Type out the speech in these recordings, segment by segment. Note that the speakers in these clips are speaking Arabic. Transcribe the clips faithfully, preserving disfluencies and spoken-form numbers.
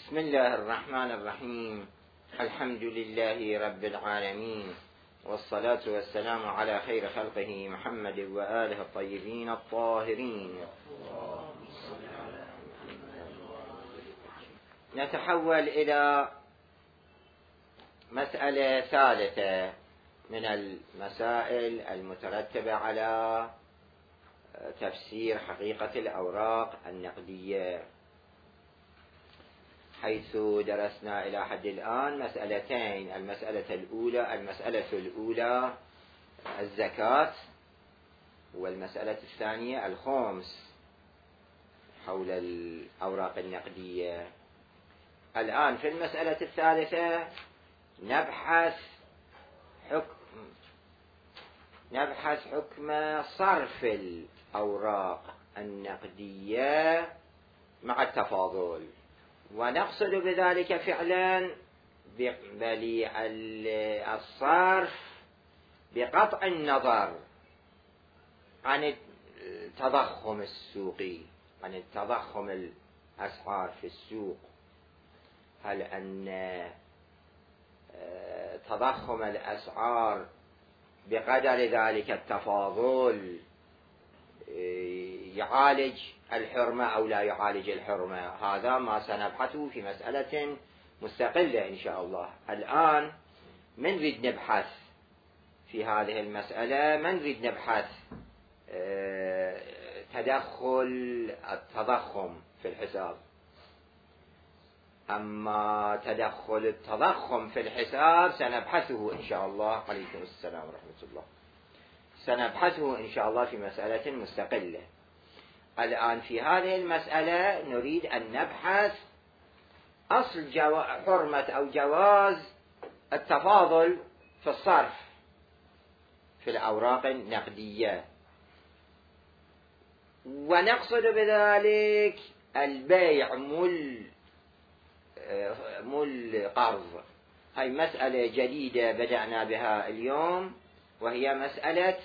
بسم الله الرحمن الرحيم. الحمد لله رب العالمين، والصلاة والسلام على خير خلقه محمد وآله الطيبين الطاهرين. نتحول إلى مسألة ثالثة من المسائل المترتبة على تفسير حقيقة الأوراق النقدية، حيث درسنا إلى حد الآن مسألتين. المسألة الأولى المسألة الأولى الزكاة، والمسألة الثانية الخمس حول الأوراق النقدية. الآن في المسألة الثالثة نبحث حكم نبحث حكم صرف الأوراق النقدية مع التفاضل، ونقصد بذلك فعلا بل الصرف بقطع النظر عن التضخم السوقي، عن التضخم الأسعار في السوق. هل أن تضخم الأسعار بقدر ذلك التفاضل يعالج الحرمة أو لا يعالج الحرمة؟ هذا ما سنبحثه في مسألة مستقلة إن شاء الله. الآن من نريد نبحث في هذه المسألة؟ من نريد نبحث تدخل التضخم في الحساب. أما تدخل التضخم في الحساب سنبحثه إن شاء الله، عليكم السلام ورحمة الله، سنبحثه إن شاء الله في مسألة مستقلة. الآن في هذه المسألة نريد أن نبحث أصل جو... حرمة أو جواز التفاضل في الصرف في الأوراق النقدية، ونقصد بذلك البيع مل مل قرض. هاي مسألة جديدة بدأنا بها اليوم، وهي مسألة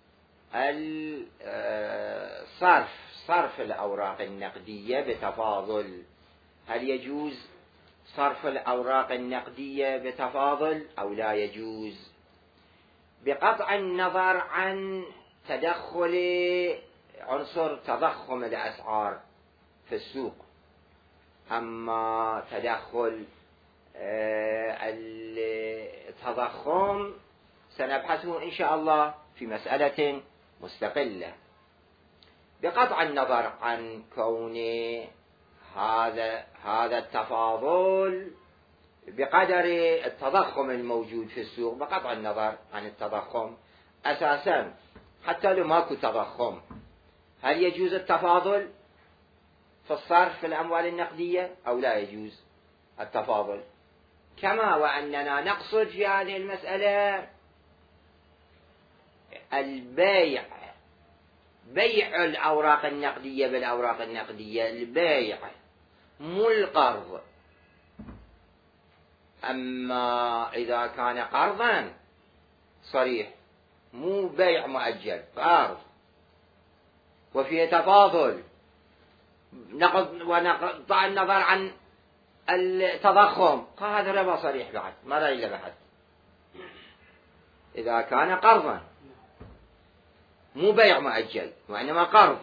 الصرف صرف الأوراق النقدية بتفاضل. هل يجوز صرف الأوراق النقدية بتفاضل أو لا يجوز، بقطع النظر عن تدخل عنصر تضخم الأسعار في السوق؟ أما تدخل التضخم سنبحثه إن شاء الله في مسألة مستقلة، بقطع النظر عن كون هذا هذا التفاضل بقدر التضخم الموجود في السوق، بقطع النظر عن التضخم أساسا حتى لو ماكو تضخم. هل يجوز التفاضل في الصرف في الأموال النقدية أو لا يجوز التفاضل؟ كما وأننا نقصد في هذه المسألة البيع، بيع الأوراق النقدية بالأوراق النقدية، البيع مو القرض. أما إذا كان قرضا صريح، مو بيع مؤجل، قرض وفيه تفاضل، ونقطع النظر عن التضخم، هذا ربا صريح بعد، ما لا إلا بحث. إذا كان قرضا مو بيع مؤجل وإنما قرض،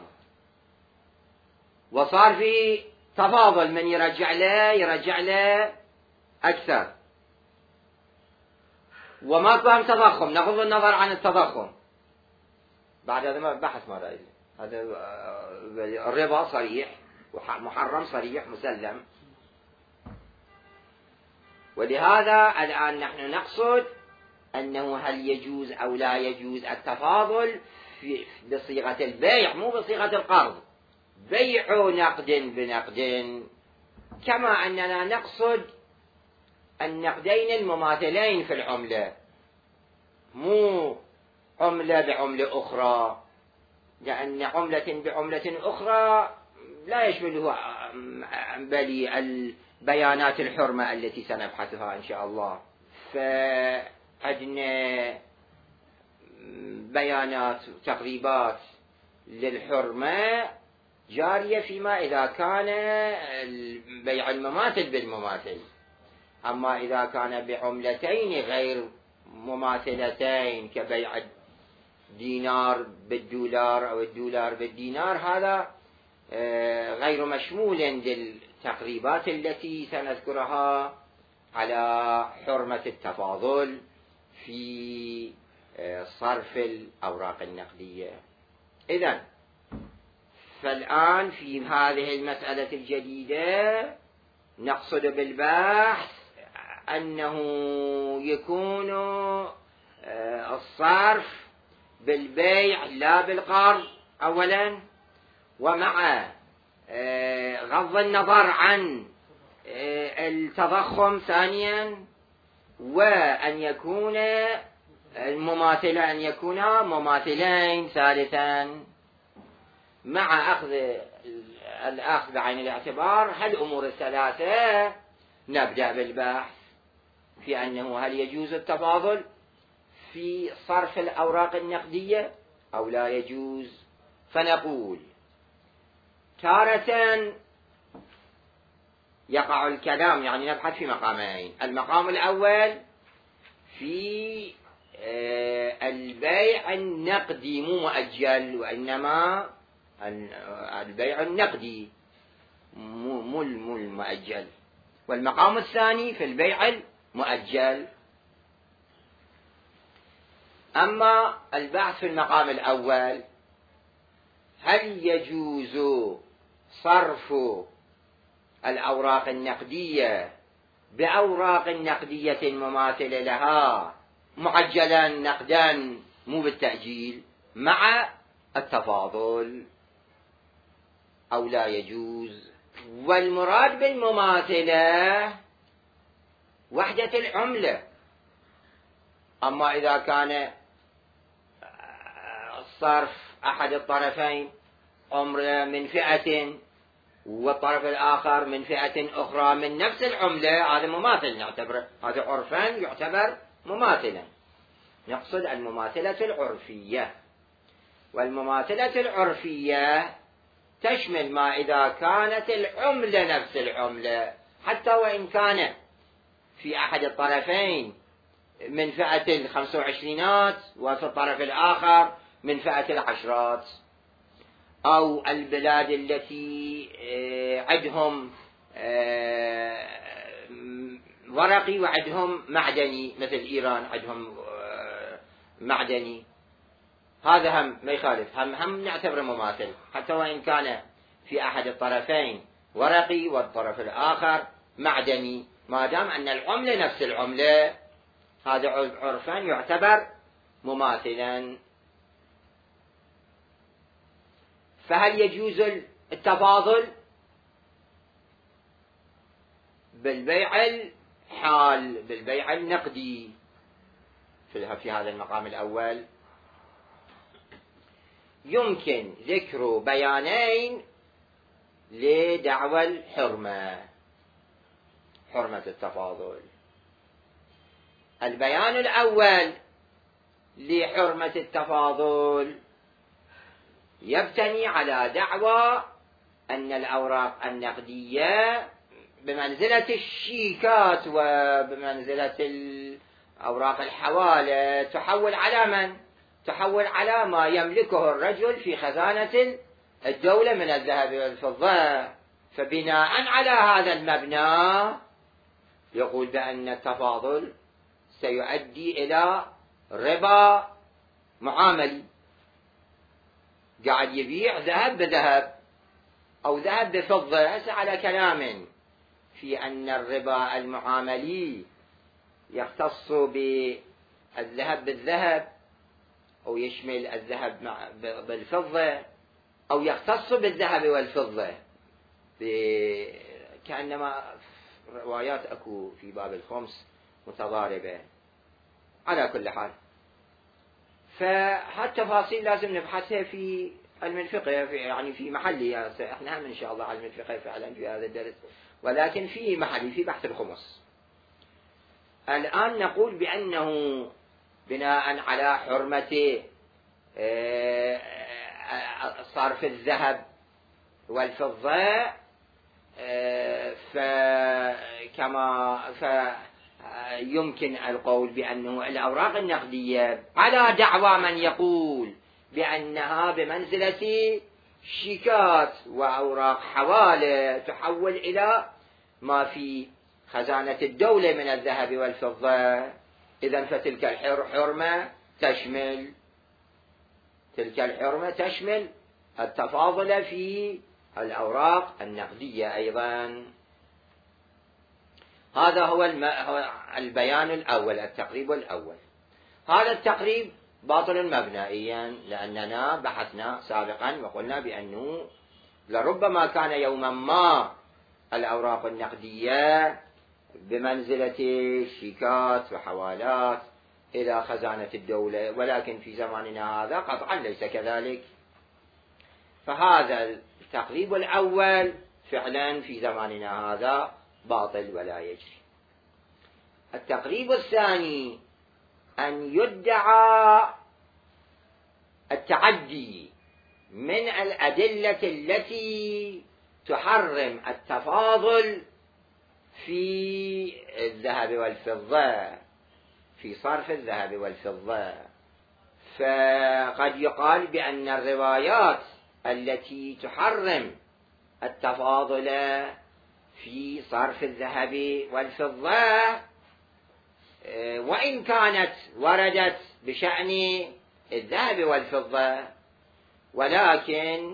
وصار في تفاضل، من يرجع له يرجع له أكثر، وما فهم تضخم، نغض النظر عن التضخم، بعد هذا بحث ما لا إلا. هذا الربا صريح ومحرم صريح مسلم. ولهذا الآن نحن نقصد أنه هل يجوز أو لا يجوز التفاضل بصيغة البيع، مو بصيغة القرض، بيع نقد بنقد، كما أننا نقصد النقدين المماثلين في العملة، مو عملة بعملة أخرى، لأن عملة بعملة أخرى لا يشمله بل البيانات الحرمة التي سنبحثها إن شاء الله. فعندنا بيانات تقريبات للحرمة جارية فيما إذا كان بيع المماثل بالمماثل. أما إذا كان بعملتين غير مماثلتين كبيع الدينار بالدولار أو الدولار بالدينار، هذا غير مشمول للتقريبات التي سنذكرها على حرمة التفاضل في صرف الأوراق النقدية. إذن فالآن في هذه المسألة الجديدة نقصد بالبحث أنه يكون الصرف بالبيع لا بالقرض أولا، ومع غض النظر عن التضخم ثانيا، وأن يكون المماثلة أن يكونا مماثلين ثالثا، مع أخذ الأخذ بعين الاعتبار هالأمور الثلاثة. نبدأ بالبحث في أنه هل يجوز التفاضل في صرف الأوراق النقدية أو لا يجوز. فنقول تارة يقع الكلام، يعني نبحث في مقامين. المقام الأول في البيع النقدي مو مؤجل، وإنما البيع النقدي مو المؤجل. والمقام الثاني في البيع المؤجل. أما البحث في المقام الأول، هل يجوز صرف الأوراق النقدية بأوراق نقدية مماثلة لها معجلا نقدا مو بالتأجيل مع التفاضل أو لا يجوز. والمراد بالمماثلة وحدة العملة. أما إذا كان الصرف أحد الطرفين عملة من فئة والطرف الآخر من فئة أخرى من نفس العملة، هذا مماثل نعتبره، هذا عرفا يعتبر مماثلا. نقصد المماثلة العرفية. والمماثلة العرفية تشمل ما إذا كانت العملة نفس العملة، حتى وإن كان في أحد الطرفين من فئة الخمس وعشرينات وفي الطرف الآخر من فئة العشرات، أو البلاد التي عندهم ورقي وعندهم معدني، مثل إيران عندهم معدني، هذا هم ما يخالف، هم هم نعتبره مماثل حتى وإن كان في أحد الطرفين ورقي والطرف الآخر معدني، ما دام أن العملة نفس العملة، هذا عرفا يعتبر مماثلا. فهل يجوز التفاضل بالبيع الحال بالبيع النقدي في هذا المقام الأول؟ يمكن ذكر بيانين لدعوى الحرمة، حرمة التفاضل. البيان الأول لحرمة التفاضل يبتني على دعوى أن الأوراق النقدية بمنزلة الشيكات وبمنزلة الأوراق الحوالة تحول على من؟ تحول على ما يملكه الرجل في خزانة الدولة من الذهب والفضة. فبناء على هذا المبنى يقول بأن التفاضل سيؤدي إلى ربا معاملي، قاعد يبيع ذهب بذهب أو ذهب بفضة. هسه على كلام في أن الربا المعاملي يختص بالذهب بالذهب أو يشمل الذهب بالفضة أو يختص بالذهب والفضة، كأنما روايات أكو في باب الخمس متضاربة. على كل حال فهالتفاصيل لازم نبحثها في علم الفقه، في يعني في محلي. احنا هم ان شاء الله علم الفقه فعلا في هذا الدرس، ولكن في محلي في بحث الخمس. الآن نقول بأنه بناء على حرمة صرف الذهب والفضة فكما فيمكن القول بأنه الأوراق النقدية على دعوى من يقول بأنها بمنزلة شيكات وأوراق حوالة تحول إلى ما في خزانة الدولة من الذهب والفضة، إذن فتلك الحرمة تشمل تلك الحرمة تشمل التفاضل في الأوراق النقدية أيضا. هذا هو البيان الأول، التقريب الأول. هذا التقريب باطل مبنائيا، لأننا بحثنا سابقا وقلنا بأنه لربما كان يوما ما الأوراق النقدية بمنزلة شيكات وحوالات إلى خزانة الدولة، ولكن في زماننا هذا قطعا ليس كذلك. فهذا التقريب الأول فعلا في زماننا هذا باطل ولا يجري. التقريب الثاني أن يدعى التعدي من الأدلة التي تحرم التفاضل في الذهب والفضة، في صرف الذهب والفضة. فقد يقال بأن الروايات التي تحرم التفاضل في صرف الذهب والفضة وإن كانت وردت بشأن الذهب والفضة، ولكن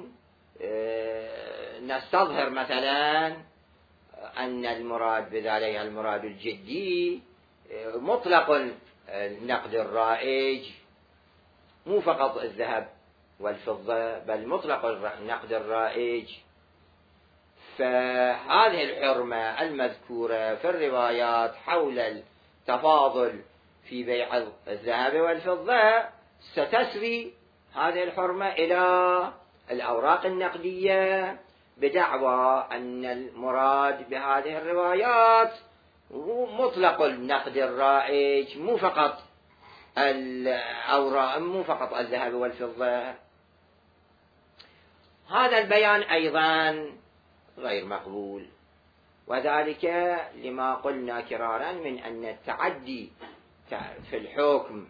نستظهر مثلا أن المراد بذلك المراد الجدي مطلق النقد الرائج، مو فقط الذهب والفضة بل مطلق النقد الرائج. فهذه الحرمة المذكورة في الروايات حول التفاضل في بيع الذهب والفضة ستسري هذه الحرمة إلى الأوراق النقدية بدعوى أن المراد بهذه الروايات مطلق النقد الرائج، مو فقط الأوراق، مو فقط الذهب والفضة. هذا البيان أيضا غير مقبول، وذلك لما قلنا كرارا من أن التعدي في الحكم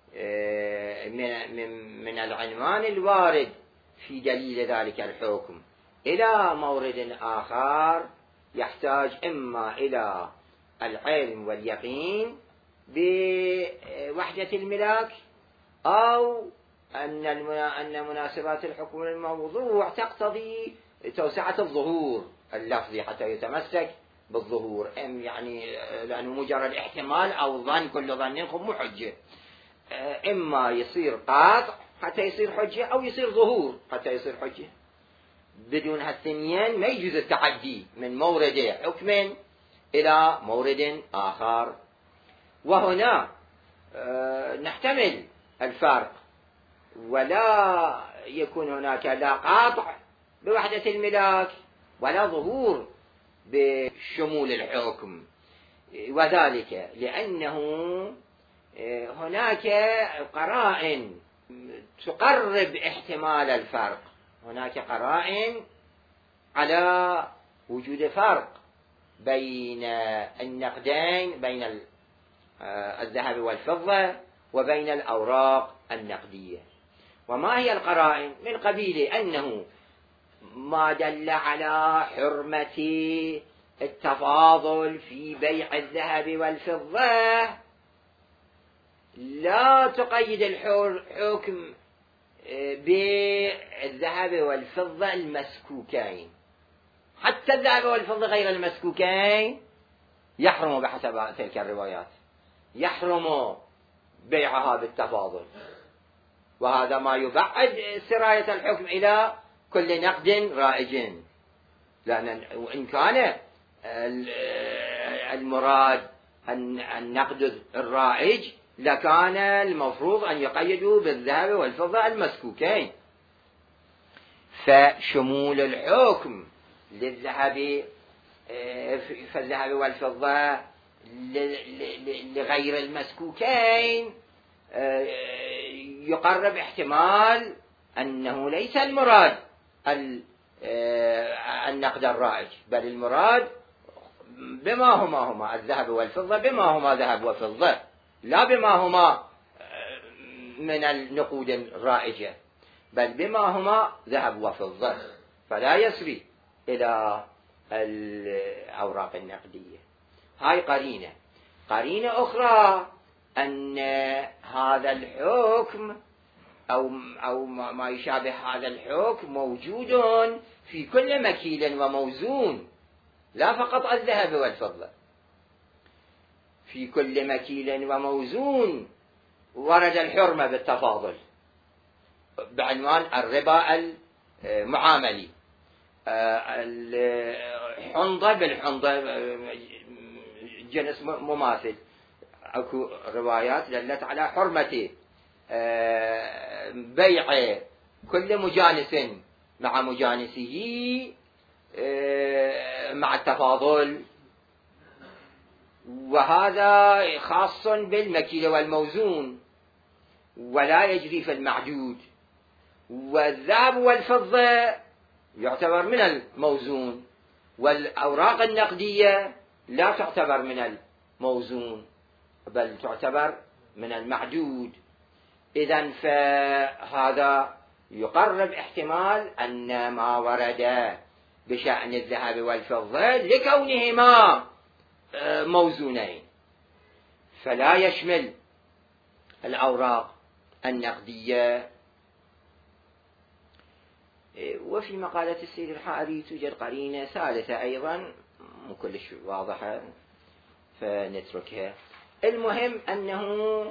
من العنوان الوارد في دليل ذلك الحكم إلى مورد آخر يحتاج إما إلى العلم واليقين بوحدة الملاك، أو أن أن مناسبات الحكم الموضوع تقتضي توسعة الظهور اللفظي حتى يتمسك بالظهور، أم يعني لأنه مجرد احتمال أو ظن كل ظن مو حجة، إما يصير قاطع حتى يصير حجة أو يصير ظهور حتى يصير حجة. بدون هالثنين ما يجوز التعدي من مورد حكم إلى مورد آخر. وهنا نحتمل الفرق، ولا يكون هناك لا قاطع بوحدة الملاك ولا ظهور بشمول الحكم، وذلك لأنه هناك قرائن تقرب احتمال الفرق، هناك قرائن على وجود فرق بين النقدين، بين الذهب والفضة وبين الأوراق النقدية. وما هي القرائن؟ من قبيل أنه ما دل على حرمة التفاضل في بيع الذهب والفضة لا تقيد الحكم بالذهب والفضة المسكوكين، حتى الذهب والفضة غير المسكوكين يحرم بحسب تلك الروايات، يحرم بيعها بالتفاضل. وهذا ما يبعد سراية الحكم إلى كل نقد رائج، لأن وإن كان المراد النقد الرائج لكان المفروض أن يقيدوا بالذهب والفضة المسكوكين. فشمول الحكم للذهب فالذهب والفضة لغير المسكوكين يقرب احتمال أنه ليس المراد النقد الرائج، بل المراد بما هما هما الذهب والفضة، بما هما ذهب وفضة، لا بما هما من النقود الرائجة، بل بما هما ذهب وفضة، فلا يسري إلى الأوراق النقدية. هاي قرينة. قرينة أخرى أن هذا الحكم أو أو ما يشابه هذا الحكم موجود في كل مكيل وموزون، لا فقط الذهب والفضة، في كل مكيل وموزون ورد الحرمة بالتفاضل بعنوان الربا المعاملي، الحنظة بالحنظة جنس مماثل. اكو روايات دلت على حرمة بيع كل مجانس مع مجانسه مع التفاضل، وهذا خاص بالمكيل والموزون ولا يجري في المعدود. والذهب والفضة يعتبر من الموزون، والأوراق النقدية لا تعتبر من الموزون بل تعتبر من المعدود. إذن فهذا يقرب احتمال أن ما ورد بشأن الذهب والفضة لكونهما موزونين فلا يشمل الأوراق النقدية. وفي مقالة السيد الحائري توجد قرينة ثالثة أيضا مو كلش واضحة فنتركها. المهم أنه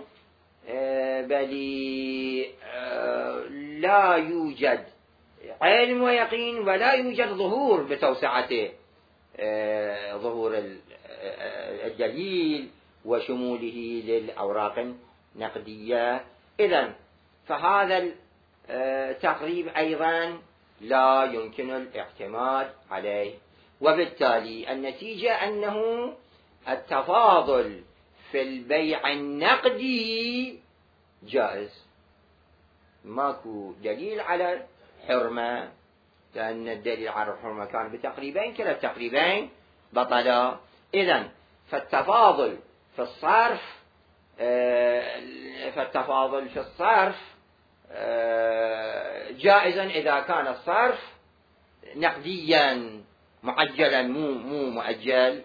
بل لا يوجد علم ويقين ولا يوجد ظهور بتوسعته، ظهور الدليل وشموله للأوراق النقدية. إذن فهذا التقريب أيضا لا يمكن الاعتماد عليه، وبالتالي النتيجة أنه التفاضل في البيع النقدي جائز، ماكو دليل على الحرمة، لأن الدليل على الحرمة كان بتقريبين، كلا التقريبين بطلا. إذن فالتفاضل في الصرف فالتفاضل في الصرف جائزا إذا كان الصرف نقديا معجلا مو مو مؤجل.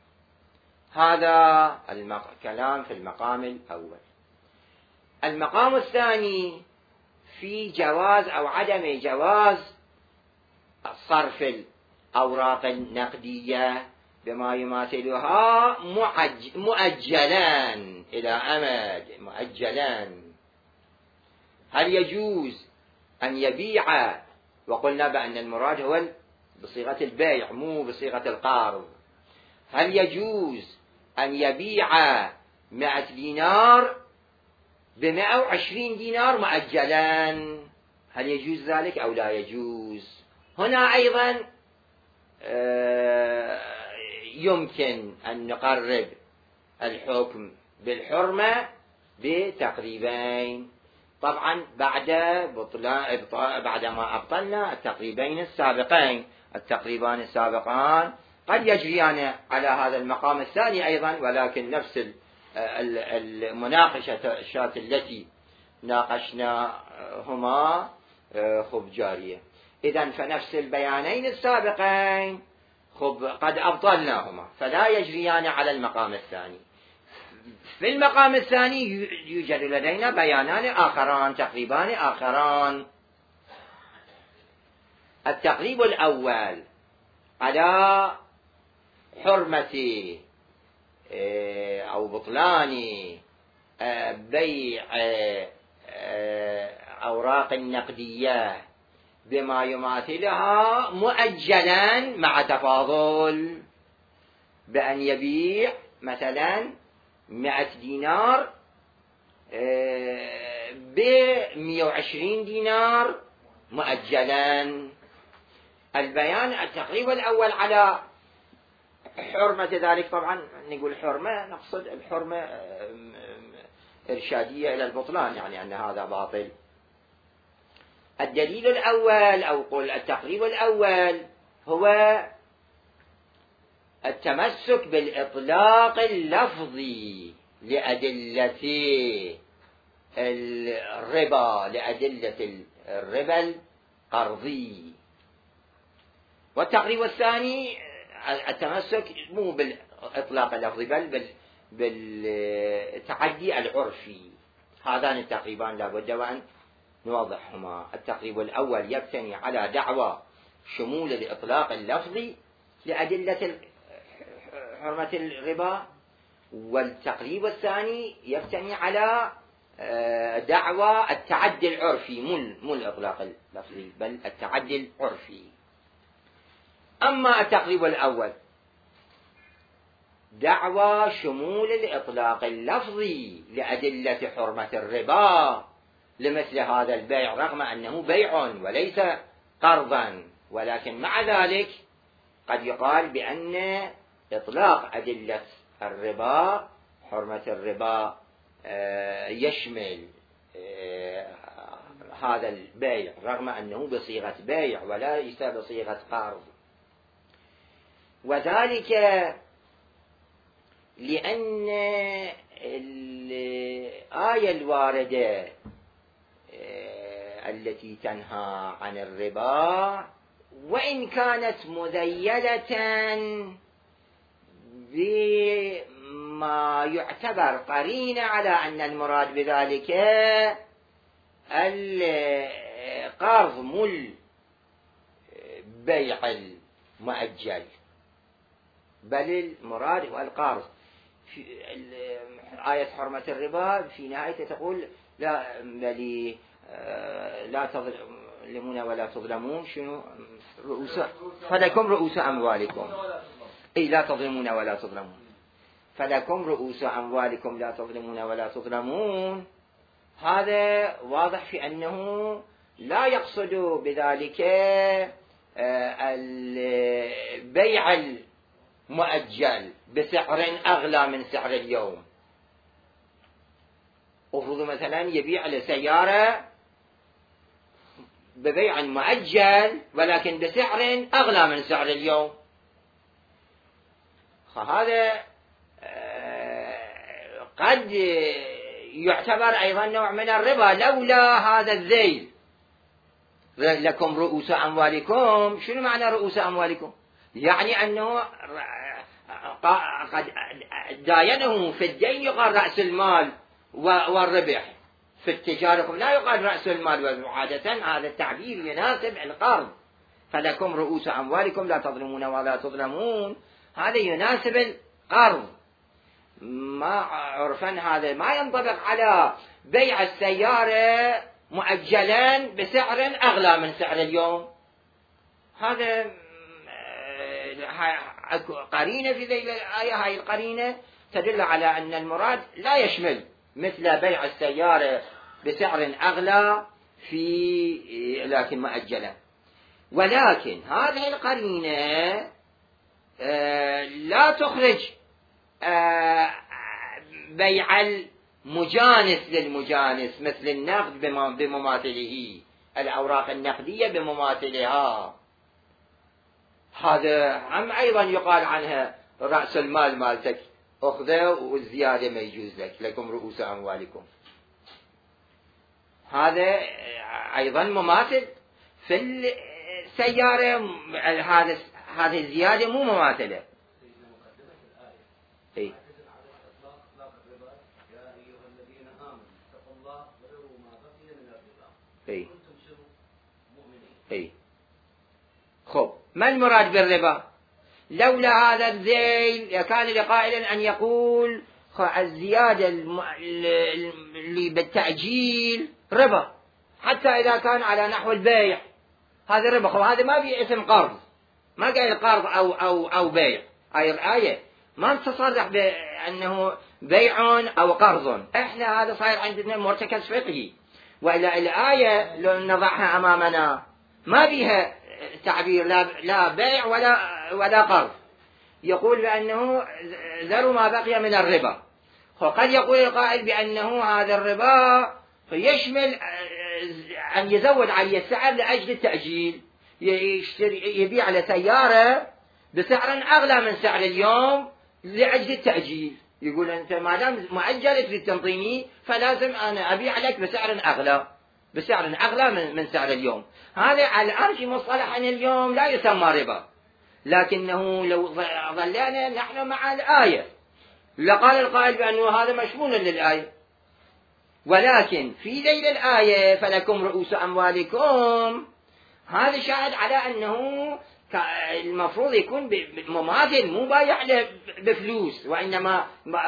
هذا الكلام في المقام الأول. المقام الثاني في جواز أو عدم جواز صرف الأوراق النقدية بما يماثلها مؤجلان إلى أمد، مؤجلان. هل يجوز أن يبيع، وقلنا بأن المراد هو بصيغة البيع مو بصيغة القرض، هل يجوز أن يبيع مئة دينار بمئة وعشرين دينار مؤجلان؟ هل يجوز ذلك أو لا يجوز؟ هنا أيضا يمكن أن نقرب الحكم بالحرمة بتقريبين، طبعا بعد بطلان بعدما أبطلنا التقريبين السابقين. التقريبان السابقان قد يجريان على هذا المقام الثاني أيضا، ولكن نفس المناقشة التي ناقشناهما خب جارية. إذن فنفس البيانين السابقين خب قد أبطلناهما فلا يجريان على المقام الثاني. في المقام الثاني يوجد لدينا بيانان آخران، تقريبان آخران. التقريب الأول على حرمة أو بطلان بيع أوراق النقدية بما يماثلها مؤجلا مع تفاضل، بأن يبيع مثلا مئة دينار بمئة وعشرين دينار مؤجلا. البيان التقريب الأول على حرمة ذلك، طبعا نقول حرمة نقصد الحرمة إرشادية إلى البطلان، يعني أن هذا باطل. الدليل الأول أو قل التقريب الأول هو التمسك بالإطلاق اللفظي لأدلة الربا، لأدلة الربا القرضي. والتقريب الثاني التمسك مو بالإطلاق اللفظي بل بالتعدي العرفي. هذان التقريبان لابد وأن نوضحهما. التقريب الأول يبتني على دعوى شمول الإطلاق اللفظي لأدلة حرمة الربا، والتقريب الثاني يبتني على دعوى التعدي العرفي، مو الإطلاق اللفظي بل التعدي العرفي. أما التقريب الأول دعوى شمول الإطلاق اللفظي لأدلة حرمة الربا لمثل هذا البيع، رغم أنه بيع وليس قرضا، ولكن مع ذلك قد يقال بأن إطلاق أدلة الربا حرمة الربا يشمل هذا البيع رغم أنه بصيغة بيع وليس بصيغة قرض. وذلك لأن الآية الواردة التي تنهى عن الربا وإن كانت مذيلة بما يعتبر قرينة على أن المراد بذلك القرض مو البيع المؤجل، بل المراد هو القرض. في آية حرمة الربا في نهاية تقول لا بل لا تظلمون ولا تظلمون، شنو رؤوس فلكم رؤوس أموالكم، أي لا تظلمون ولا تظلمون، فلكم رؤوس أموالكم لا تظلمون ولا تظلمون. هذا واضح في أنه لا يقصد بذلك البيع المؤجل بسعر أغلى من سعر اليوم. أفرض مثلا يبيع لسيارة ببيع مؤجل ولكن بسعر أغلى من سعر اليوم، فهذا قد يعتبر أيضا نوع من الربا لولا هذا الذيل. لكم رؤوس أموالكم، شنو معنى رؤوس أموالكم؟ يعني أنه قد داينه في الدين يقال رأس المال والربح، في التجارة لا يقال رأس المال، وعادة هذا التعبير يناسب القرض. فلكم رؤوس أموالكم لا تظلمون ولا تظلمون، هذا يناسب القرض. ما عرفا هذا ما ينطبق على بيع السيارة مؤجلا بسعر أغلى من سعر اليوم. هذا قرينة في ذي الآية، هاي القرينة تدل على أن المراد لا يشمل مثل بيع السيارة بسعر أغلى في لكن مؤجلا. ولكن هذه القرينة لا تخرج بيع المجانس للمجانس مثل النقد بمماثله، الأوراق النقدية بمماثلها. هذا هم أيضا يقال عنها رأس المال مالتك أخذه والزيادة ما يجوز لك، لكم رؤوس أموالكم. هذا أيضا مماثل في السيارة، هذا هذه الزيادة مو مماثلة. إيه؟ إيه؟ إيه؟ خب ما المراد بالربا؟ لولا هذا الذيل كان لقائل أن يقول الزيادة اللي بالتأجيل ربا حتى إذا كان على نحو البيع، هذا ربا. خب هذا ما في اسم قرض، ما قال قرض أو أو أو بيع. هاي الآية ما تصرح بأنه بيع أو قرض. إحنا هذا صاير عندنا مرتكز فقهي، وإلى الآية لو نضعها أمامنا ما فيها تعبير لا لا بيع ولا ولا قرض. يقول بأنه ذروا ما بقي من الربا. وقد يقول القائل بأنه هذا الربا يشمل أن يزود عليه السعر لأجل التأجيل، يشتري يبيع على سيارة بسعر أغلى من سعر اليوم لأجل التأجيل، يقول أنت ما دام مؤجل تريد تنطيني فلازم أنا أبيع لك بسعر أغلى بسعر أغلى من, من سعر اليوم. هذا على الآن في مصطلح اليوم لا يسمى ربا، لكنه لو ظلنا نحن مع الآية لقال القائل بأنه هذا مشمول للآية، ولكن في ذيل الآية فلكم رؤوس أموالكم، هذا شاهد على أنه المفروض يكون مماثل مو بايع له بفلوس، وإنما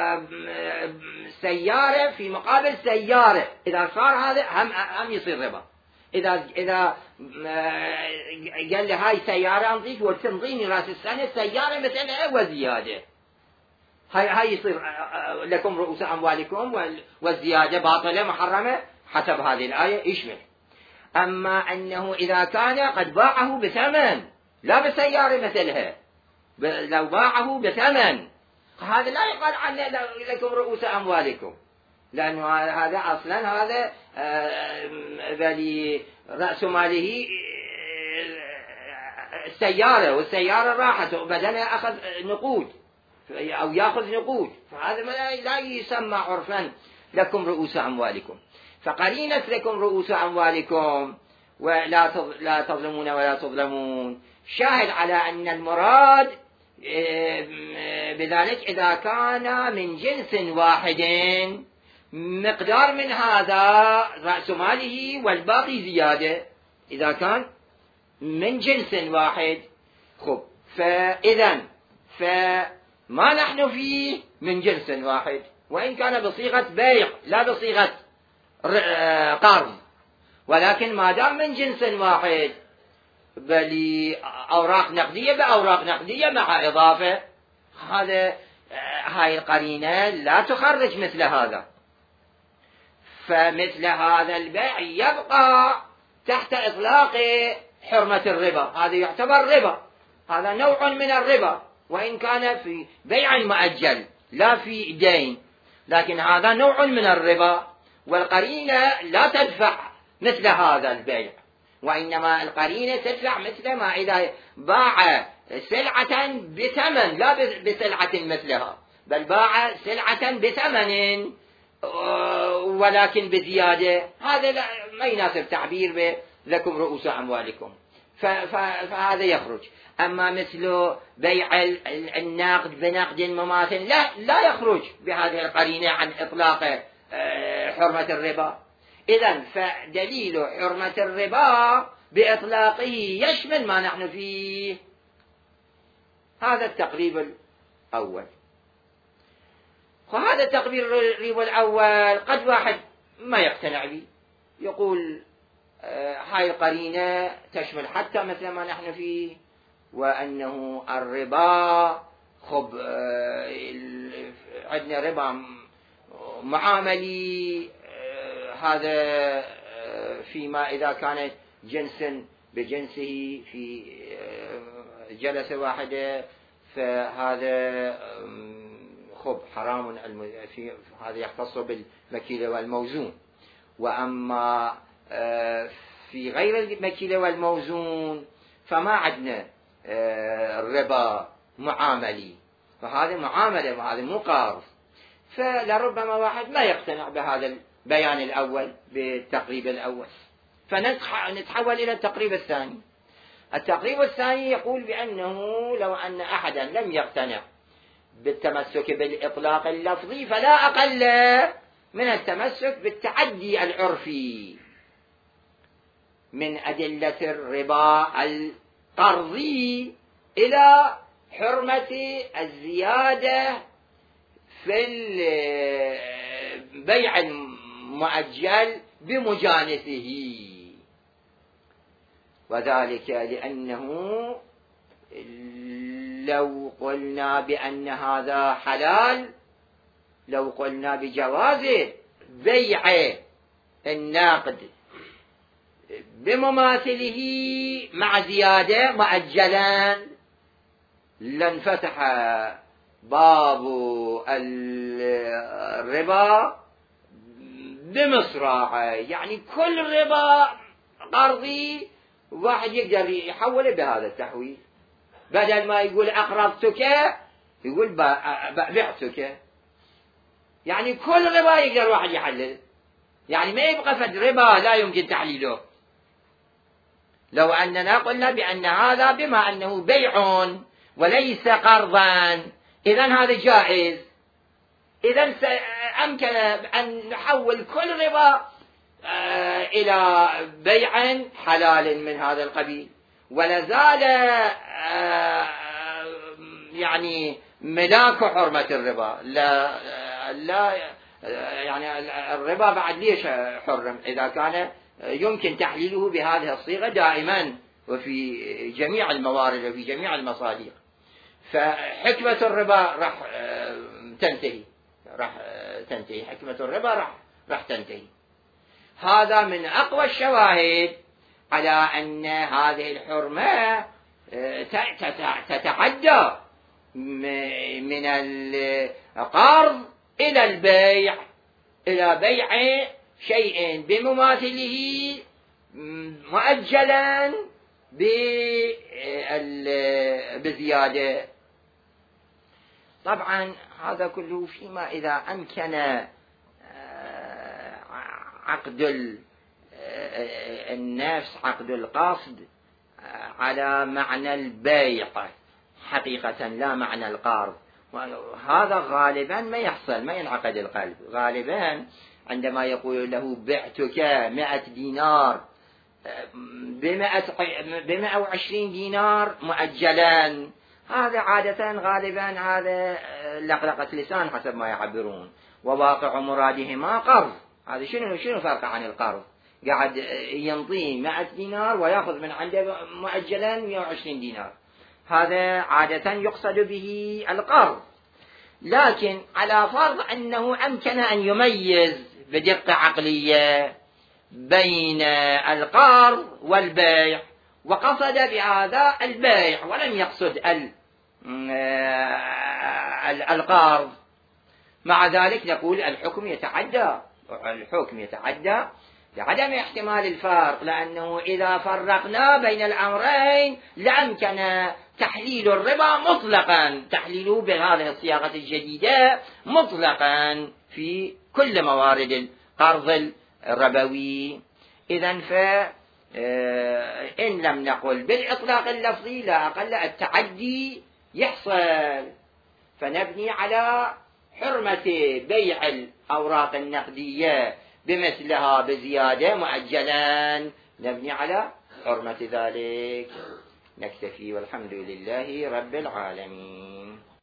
سيارة في مقابل سيارة. إذا صار هذا هم هم يصير ربا. إذا إذا قال له هاي سيارة أنطيك وتنطيني رأس السنة سيارة مثلها وزيادة، هاي هاي يصير لكم رؤوس أموالكم، والزيادة باطلة محرمة حسب هذه الآية يشمل. أما أنه إذا كان قد باعه بثمن لا بسيارة مثلها، لو باعه بثمن هذا لا يقال عنه لكم رؤوس أموالكم، لأنه هذا أصلا هذا ذلي رأس ماله السيارة، والسيارة راحت بدلها أخذ نقود أو يأخذ نقود، فهذا لا يسمى عرفا لكم رؤوس أموالكم. فقرينة لكم رؤوس أموالكم ولا لا تظلمون ولا تظلمون شاهد على أن المراد بذلك إذا كان من جنس واحد مقدار من هذا رأس ماله والباقي زيادة، إذا كان من جنس واحد. خب فإذا فما نحن فيه من جنس واحد، وإن كان بصيغة بيع لا بصيغة قرض، ولكن ما دام من جنس واحد بل أوراق نقدية بأوراق نقدية مع إضافة، هذا هاي القرينة لا تخرج مثل هذا. فمثل هذا البيع يبقى تحت إطلاق حرمة الربا، هذا يعتبر ربا، هذا نوع من الربا وإن كان في بيع مؤجل لا في دين، لكن هذا نوع من الربا، والقرينة لا تدفع مثل هذا البيع، وإنما القرينة تدفع مثل ما إذا باع سلعة بثمن لا بسلعة مثلها، بل باع سلعة بثمن ولكن بزيادة، هذا لا ما يناسب تعبير لكم رؤوس أموالكم، فهذا يخرج. أما مثل بيع النقد بنقد مماثل لا لا يخرج بهذه القرينة عن إطلاق حرمة الربا. إذن فدليل حرمة الربا بإطلاقه يشمل ما نحن فيه. هذا التقريب الأول. وهذا التقريب الأول قد واحد ما يقتنع به، يقول هاي القرينة تشمل حتى مثل ما نحن فيه، وأنه الربا خب عندنا ربا معاملي، هذا فيما إذا كانت جنسا بجنسه في جلسة واحدة فهذا خب حرام، في هذا يختص بالمكيلة والموزون. وأما في غير المكيلة والموزون فما عندنا الربا معاملي، فهذا معاملة وهذا مو قرض، فلربما واحد ما يقتنع بهذا البيان الأول بالتقريب الأول، فنتحول إلى التقريب الثاني. التقريب الثاني يقول بأنه لو أن أحدا لم يقتنع بالتمسك بالإطلاق اللفظي فلا أقل من التمسك بالتعدي العرفي من أدلة الربا القرضي إلى حرمة الزيادة في البيع المؤجل بمجانسه، وذلك لأنه لو قلنا بأن هذا حلال، لو قلنا بجواز بيع النقد بمماثله مع زيادة مؤجلا لانفتح باب الربا بمصراعه، يعني كل ربا قرضي واحد يقدر يحوله بهذا التحويل، بدل ما يقول أقرضتك يقول بعتك، يعني كل ربا يقدر واحد يحلل، يعني ما يبقى فد ربا لا يمكن تحليله. لو أننا قلنا بأن هذا بما أنه بيع وليس قرضا إذن هذا جائز، إذن أمكن أن نحول كل ربا إلى بيع حلال من هذا القبيل، ولازال يعني ملاك حرمة الربا، لا لا يعني الربا بعد ليش حرم إذا كان يمكن تحليله بهذه الصيغة دائما وفي جميع الموارد وفي جميع المصادر، فحكمة الربا راح تنتهي، راح تنتهي حكمة الربا راح راح تنتهي. هذا من أقوى الشواهد على أن هذه الحرمة تتعدى من القرض إلى البيع، إلى بيع شيء بمماثله مؤجلا بزيادة. طبعا هذا كله فيما إذا أمكن عقد النفس، عقد القصد على معنى البيع حقيقة لا معنى القرض، وهذا غالبا ما يحصل، ما ينعقد القلب. غالبا عندما يقول له بعتك مئة دينار بمئة وعشرين دينار مؤجلا، هذا عادة غالبا هذا لقلقة لسان حسب ما يعبرون، وواقع مرادهما قرض. هذا شنو شنو فرق عن القرض؟ قاعد ينطيه مئة دينار ويأخذ من عنده مؤجلا مئة وعشرين دينار، هذا عادة يقصد به القرض. لكن على فرض أنه أمكن أن يميز بدقة عقلية بين القرض والبيع، وقصد بهذا البيع ولم يقصد القرض، مع ذلك نقول الحكم يتعدى، الحكم يتعدى لعدم احتمال الفرق، لأنه إذا فرقنا بين الأمرين لأمكن تحليل الربا مطلقا، تحليله بهذه الصياغة الجديدة مطلقا في كل موارد القرض الربوي. إذن فإن لم نقل بالإطلاق اللفظي لا أقل التعدي يحصل، فنبني على حرمة بيع الأوراق النقدية بمثلها بزيادة مؤجلا، نبني على حرمة ذلك. نكتفي والحمد لله رب العالمين.